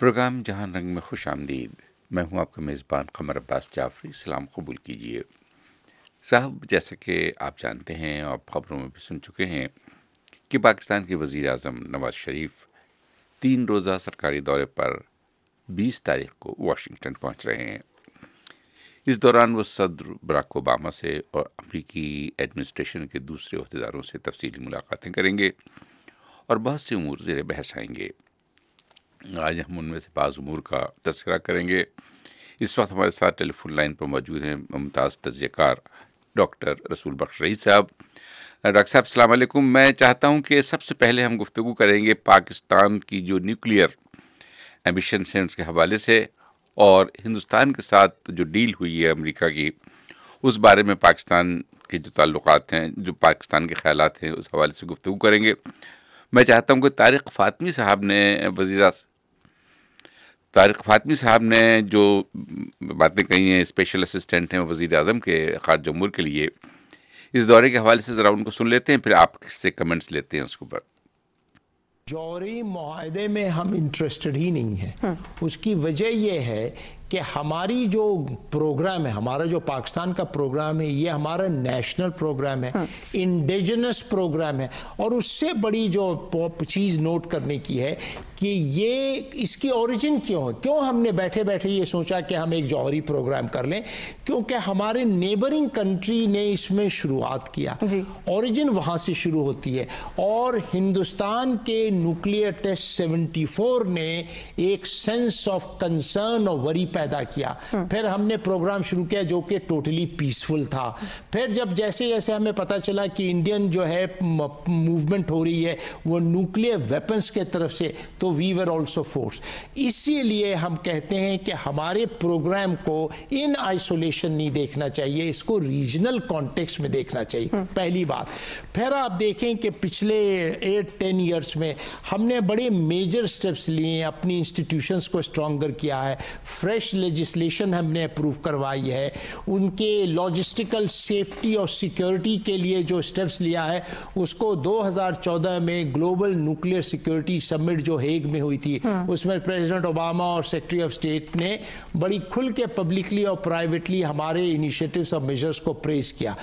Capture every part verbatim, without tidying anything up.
Programme جہاں رنگ میں خوش آمدید. میں ہوں آپ کا میزبان قمر عباس جعفری. سلام قبول کیجیے. صاحب، جیسا کہ آپ جانتے ہیں اور خبروں میں بھی سن چکے ہیں کہ پاکستان کے وزیر اعظم نواز شریف تین روزہ سرکاری دورے پر بیس تاریخ کو واشنگٹن پہنچ رہے ہیں. اس دوران وہ صدر براک اوباما سے اور امریکی ایڈمنسٹریشن کے دوسرے عہدیداروں سے تفصیلی ملاقاتیں کریں گے اور بہت سے امور زیر بحث آئیں گے. آج ہم ان میں سے بعض امور کا تذکرہ کریں گے. اس وقت ہمارے ساتھ ٹیلی فون لائن پر موجود ہیں ممتاز تجزیہ کار ڈاکٹر رسول بخش رئیس صاحب. ڈاکٹر صاحب السلام علیکم. میں چاہتا ہوں کہ سب سے پہلے ہم گفتگو کریں گے پاکستان کی جو نیوکلیئر ایمبیشنس ہیں اس کے حوالے سے، اور ہندوستان کے ساتھ جو ڈیل ہوئی ہے امریکہ کی، اس بارے میں پاکستان کے جو تعلقات ہیں، جو پاکستان کے خیالات ہیں، اس حوالے سے گفتگو کریں گے. میں چاہتا ہوں کہ طارق فاطمی صاحب نے وزیر طارق فاطمی صاحب نے جو باتیں کہی ہیں، اسپیشل اسسٹنٹ ہیں وزیر اعظم کے خارجہ امور کے لیے، اس دورے کے حوالے سے ذرا ان کو سن لیتے ہیں، پھر آپ سے کمنٹس لیتے ہیں اس کے اوپر. جوہری معاہدے میں ہم انٹرسٹڈ ہی نہیں ہیں. اس کی وجہ یہ ہے کہ ہماری جو پروگرام ہے، ہمارا جو پاکستان کا پروگرام ہے، یہ ہمارا نیشنل پروگرام ہے، انڈیجنس پروگرام ہے. اور اس سے بڑی جو چیز نوٹ کرنے کی ہے کہ یہ اس کی اوریجن کیوں ہے. کیوں ہم نے بیٹھے بیٹھے یہ سوچا کہ ہم ایک جوہری پروگرام کر لیں؟ کیونکہ ہمارے نیبرنگ کنٹری نے اس میں شروعات کیا. اوریجن وہاں سے شروع ہوتی ہے. اور ہندوستان کے نیوکلیئر ٹیسٹ سیونٹی فور نے ایک سینس آف کنسرن اور وری پیدا کیا. پھر ہم نے پروگرام شروع کیا جو کہ ٹوٹلی پیسفل تھا. پھر جب جیسے جیسے ہمیں پتا چلا کہ انڈین جو ہے موومنٹ ہو رہی ہے وہ نیوکلیئر ویپنز کے طرف سے، تو وی ور آلسو فورس. اسی لیے ہم کہتے ہیں کہ ہمارے پروگرام کو ان آئسولیشن نہیں دیکھنا چاہیے، اس کو ریجنل کانٹیکس میں دیکھنا چاہیے. پہلی بات. پھر آپ دیکھیں کہ پچھلے ایٹ ٹین ایئرس میں ہم نے بڑے میجر سٹیپس لیے ہیں. اپنی انسٹیٹیوشنز کو اسٹرانگر کیا ہے. فریش لیجسلیشن ہم نے اپروو کروائی ہے. ان کے لاجسٹیکل سیفٹی اور سیکیورٹی کے لیے جو سٹیپس لیا ہے اس کو دو ہزار چودہ میں گلوبل نیوکلیئر سیکیورٹی سمٹ جو ہیگ میں ہوئی تھی، اس میں پریزیڈنٹ اوباما اور سیکرٹری آف اسٹیٹ نے بڑی کھل کے پبلکلی اور پرائیویٹلی ہمارے انیشیٹوز اور میجرز کو پریز کیا.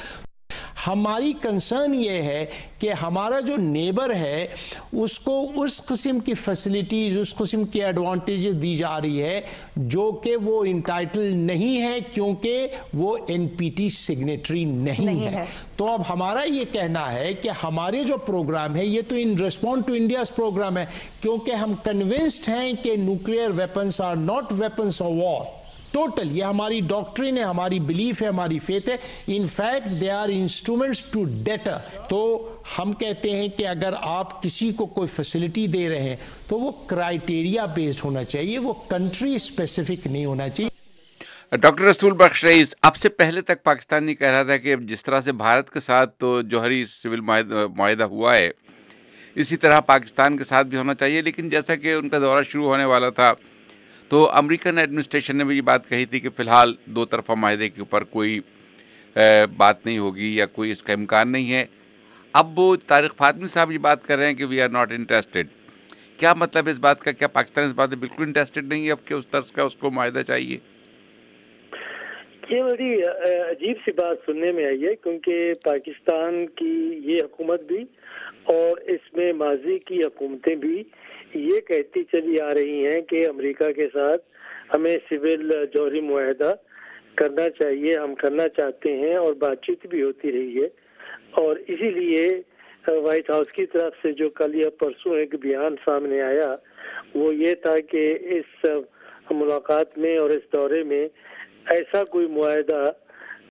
ہماری کنسرن یہ ہے کہ ہمارا جو نیبر ہے اس کو اس قسم کی فیسلٹیز، اس قسم کی ایڈوانٹیجز دی جا رہی ہے جو کہ وہ انٹائٹل نہیں ہے، کیونکہ وہ این پی ٹی سگنیٹری نہیں ہے. تو اب ہمارا یہ کہنا ہے کہ ہمارے جو پروگرام ہے یہ تو in respond to India's programme ہے، کیونکہ ہم کنونسڈ ہیں کہ nuclear weapons are not weapons of war. Total یہ ہماری ڈاکٹرین ہے، ہماری بلیف ہے، ہماری فیتھ ہے. In fact they are instruments to deter. تو ہم کہتے ہیں کہ اگر آپ کسی کو کوئی فیسلٹی دے رہے ہیں تو وہ کرائیٹیریا بیسڈ ہونا چاہیے، وہ کنٹری اسپیسیفک نہیں ہونا چاہیے. ڈاکٹر رسول بخش رئیس، اب سے پہلے تک پاکستان یہ کہہ رہا تھا کہ جس طرح سے بھارت کے ساتھ تو جوہری سول معاہدہ ہوا ہے، اسی طرح پاکستان کے ساتھ بھی ہونا چاہیے. لیکن جیسا کہ ان کا دورہ شروع ہونے والا تھا تو امریکن ایڈمنسٹریشن نے بھی یہ بات کہی تھی کہ فی الحال دو طرفہ معاہدے کے اوپر کوئی بات نہیں ہوگی یا کوئی اس کا امکان نہیں ہے. اب وہ طارق فاطمی صاحب یہ بات کر رہے ہیں کہ وی آر ناٹ انٹرسٹڈ. کیا مطلب اس بات کا؟ کیا پاکستان اس بات میں بالکل انٹرسٹڈ نہیں ہے اب کہ اس طرح کا اس کو معاہدہ چاہیے؟ یہ بڑی عجیب سی بات سننے میں آئی ہے، کیونکہ پاکستان کی یہ حکومت بھی اور اس میں ماضی کی حکومتیں بھی یہ کہتی چلی آ رہی ہیں کہ امریکہ کے ساتھ ہمیں سول جوہری معاہدہ کرنا چاہیے، ہم کرنا چاہتے ہیں، اور بات چیت بھی ہوتی رہی ہے. اور اسی لیے وائٹ ہاؤس کی طرف سے جو کل یا پرسوں ایک بیان سامنے آیا وہ یہ تھا کہ اس ملاقات میں اور اس دورے میں ایسا کوئی معاہدہ